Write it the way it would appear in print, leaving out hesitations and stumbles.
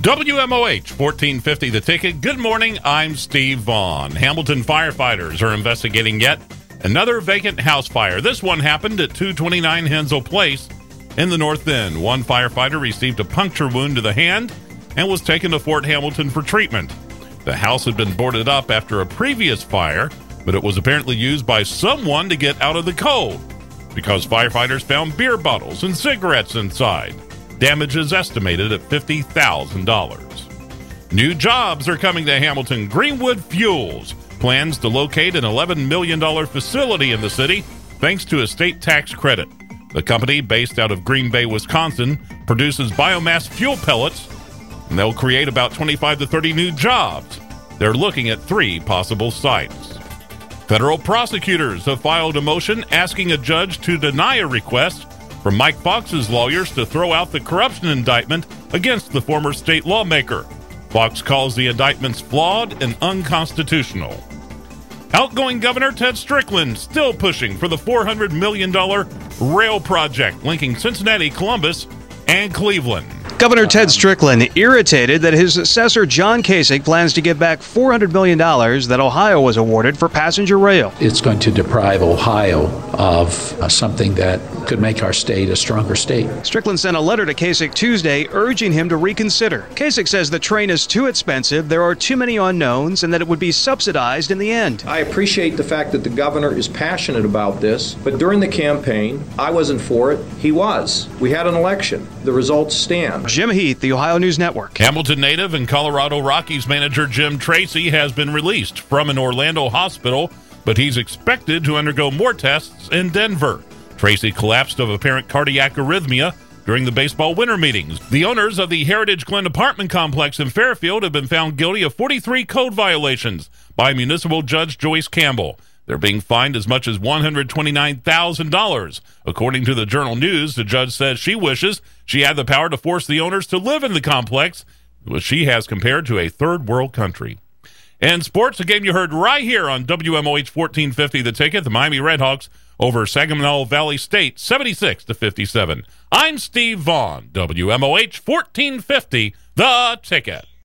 WMOH 1450 The Ticket. Good morning, I'm Steve Vaughn. Hamilton firefighters are investigating yet another vacant house fire. This one happened at 229 Hensel Place in the North End. One firefighter received a puncture wound to the hand and was taken to Fort Hamilton for treatment. The house had been boarded up after a previous fire, but it was apparently used by someone to get out of the cold because firefighters found beer bottles and cigarettes inside. Damage is estimated at $50,000. New jobs are coming to Hamilton. Greenwood Fuels plans to locate an $11 million facility in the city thanks to a state tax credit. The company, based out of Green Bay, Wisconsin, produces biomass fuel pellets, and they'll create about 25 to 30 new jobs. They're looking at 3 possible sites. Federal prosecutors have filed a motion asking a judge to deny a request from Mike Fox's lawyers to throw out the corruption indictment against the former state lawmaker. Fox calls the indictments flawed and unconstitutional. Outgoing Governor Ted Strickland still pushing for the $400 million rail project linking Cincinnati, Columbus, and Cleveland. Governor Ted Strickland irritated that his successor John Kasich plans to give back $400 million that Ohio was awarded for passenger rail. It's going to deprive Ohio of something that could make our state a stronger state. Strickland sent a letter to Kasich Tuesday urging him to reconsider. Kasich says the train is too expensive, there are too many unknowns, and that it would be subsidized in the end. I appreciate the fact that the governor is passionate about this, but during the campaign, I wasn't for it. He was. We had an election. The results stand. Jim Heath, the Ohio News Network. Hamilton native and Colorado Rockies manager Jim Tracy has been released from an Orlando hospital, but he's expected to undergo more tests in Denver. Tracy collapsed of apparent cardiac arrhythmia during the baseball winter meetings. The owners of the Heritage Glen apartment complex in Fairfield have been found guilty of 43 code violations by municipal judge Joyce Campbell. They're being fined as much as $129,000. According to the Journal News, the judge says she wishes she had the power to force the owners to live in the complex, which she has compared to a third world country. And sports, a game you heard right here on WMOH 1450 The Ticket. The Miami Redhawks over Saginaw Valley State, 76-57. I'm Steve Vaughn, WMOH 1450 The Ticket.